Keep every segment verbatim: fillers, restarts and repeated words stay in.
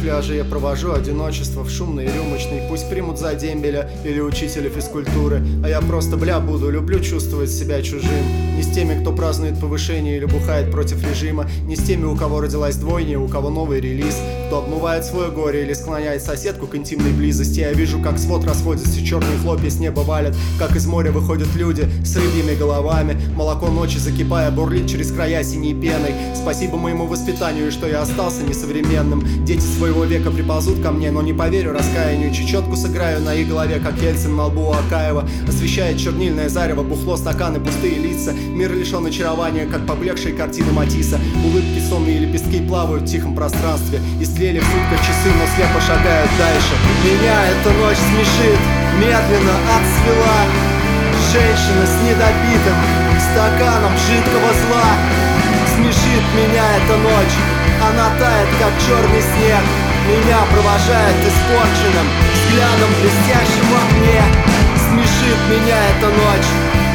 пляже я провожу одиночество в шумной и рюмочной. Пусть примут за дембеля или учителя физкультуры, а я просто бля буду, люблю чувствовать себя чужим. Не с теми, кто празднует повышение или бухает против режима, не с теми, у кого родилась двойня, у кого новый релиз, кто обмывает свое горе или склоняет соседку к интимной близости. Я вижу, как свод расходится, черные хлопья с неба валят, как из моря выходят люди с рыбьими головами. Молоко ночи, закипая, бурлит через края синей пеной. Спасибо моему воспитанию, что я остался несовременным. Дети своего века приползут ко мне, но не поверю раскаянию. Чечетку сыграю на их голове, как Ельцин на лбу Акаева. Освещает чернильное зарево, бухло, стаканы, пустые лица. Мир лишен очарования, как поблекшие картины Матисса. Улыбки, сонные лепестки плавают в тихом пространстве. Истлели в сутках часы, но слепо шагают дальше. Меня эта ночь смешит, медленно отцвела женщина с недопитым стаканом жидкого зла. Смешит меня эта ночь, она тает, как черный снег. Меня провожает испорченным взглядом, блестящим в окне. Смешит меня эта ночь.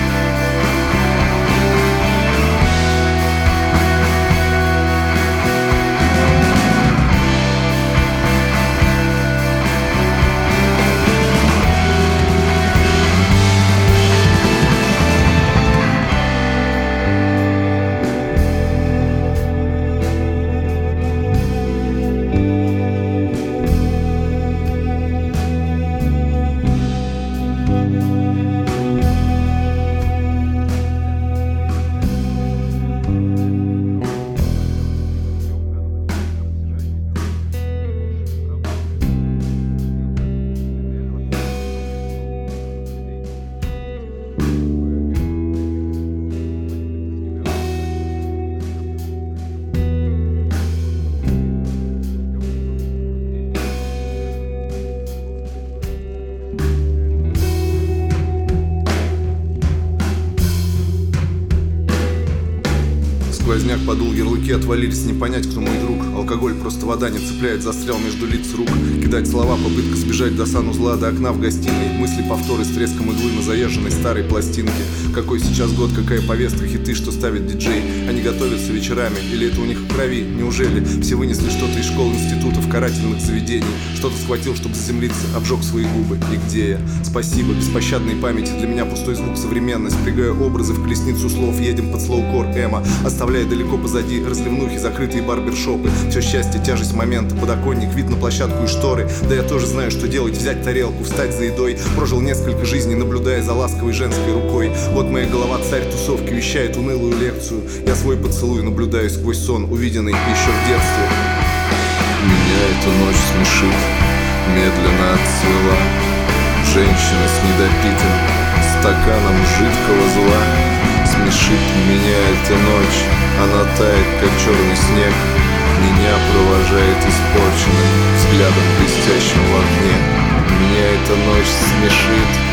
Сквозняк подул, ярлыки отвалились, не понять, кто мой друг. Алкоголь, просто вода, не цепляет, застрял между лиц рук. Кидать слова, попытка сбежать до санузла, до окна в гостиной. Мысли, повторы с треском иглы на заезженной старой пластинке. Какой сейчас год, какая повестка, хиты, что ставит диджей. Они готовятся вечерами, или это у них в крови? Неужели все вынесли что-то из школ, институтов, карательных заведений? Что-то схватил, чтобы заземлиться, обжег свои губы. И где я? Спасибо, беспощадной памяти, для меня пустой звук, современность. Впрягаю образы в колесницу слов, едем под слоукор эмо. Оставляя далеко позади разливнухи, закрытые барбершопы. Все счастье, тяжесть момента, подоконник, вид на площадку и шторы. Да я тоже знаю, что делать, взять тарелку, встать за едой. Прожил несколько жизней, наблюдая за ласковой женской рукой. Вот моя голова, царь тусовки, вещает унылую лекцию. Я свой поцелуй наблюдаю сквозь сон, увиденный еще в детстве. Меня эта ночь смешит, медленно отцвела женщина с недопитым стаканом жидкого зла. Смешит меня эта ночь, она тает, как черный снег. Меня провожает испорченным взглядом, блестящим в окне. Меня эта ночь смешит,